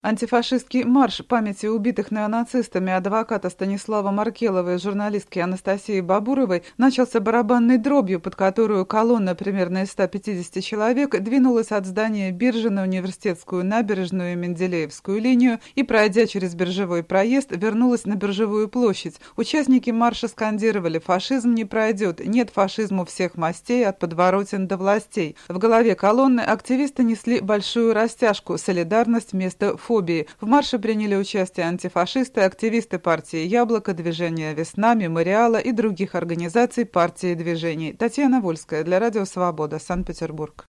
Антифашистский марш памяти убитых неонацистами адвоката Станислава Маркелова и журналистки Анастасии Бабуровой начался барабанной дробью, под которую колонна примерно из 150 человек двинулась от здания биржи на Университетскую набережную и Менделеевскую линию и, пройдя через Биржевой проезд, вернулась на Биржевую площадь. Участники марша скандировали: «Фашизм не пройдет, нет фашизму всех мастей, от подворотен до властей». В голове колонны активисты несли большую растяжку «Солидарность вместо фобии». В марше приняли участие антифашисты, активисты партии «Яблоко», движения «Весна», «Мемориала» и других организаций партии и движений. Татьяна Вольская для Радио Свобода, Санкт-Петербург.